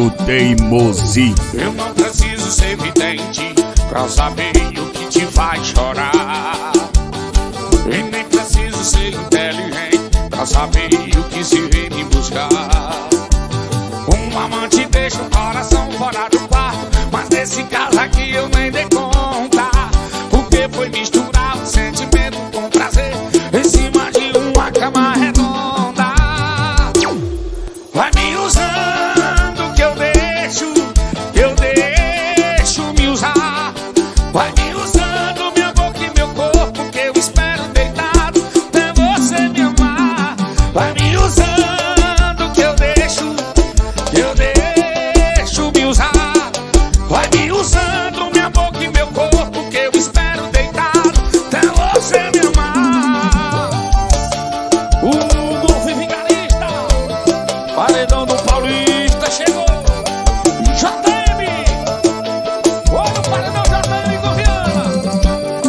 Olho teimosinho. Eu não preciso ser vidente pra saber o que te faz chorar. E nem preciso ser inteligente pra saber o que se vem me buscar. Um amante deixa o coração fora do quarto, mas nesse caso aqui eu nem dei conta, porque foi misturar o sentimento com prazer em cima de uma cama redonda. Vai me usando que eu deixo me usar. Vai me usando minha boca e meu corpo, que eu espero deitado até você me amar. Vai me usando que eu deixo me usar. Vai me usando minha boca e meu corpo, que eu espero deitado até você me amar. O Golfe Vigarista, paredão do Paulista chegou. JM, olha o paredão JM Goviana.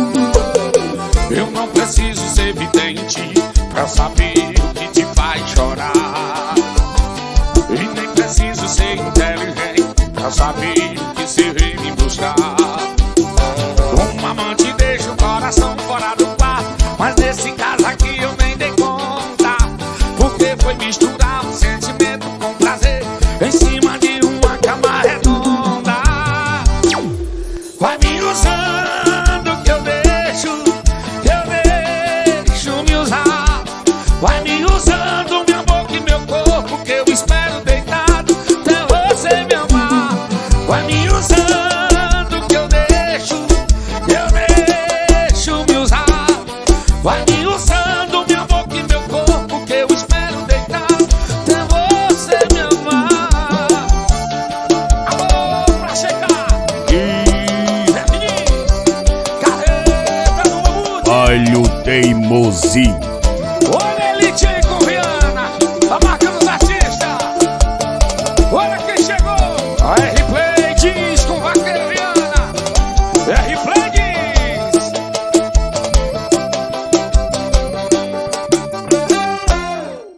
Eu não preciso ser vidente pra saber o que te faz chorar. E nem preciso ser inteligente pra saber o que se vem me buscar. Um amante deixa o coração fora do quarto, mas nesse caso aqui eu nem dei conta, porque foi misturar o sentimento com prazer em cima de uma cama redonda. Vai me usando que eu deixo me usar. Vai me usando minha boca e meu corpo, que eu espero deitado até você me amar. Vai me usando que eu deixo me usar. Vai me usando minha boca e meu corpo, que eu espero deitado até você me amar. Alô, pra chegar e definir carreira no mamute. Olho teimosinho. Olha Elite aí com Rihanna, a marca dos artistas. Olha quem chegou.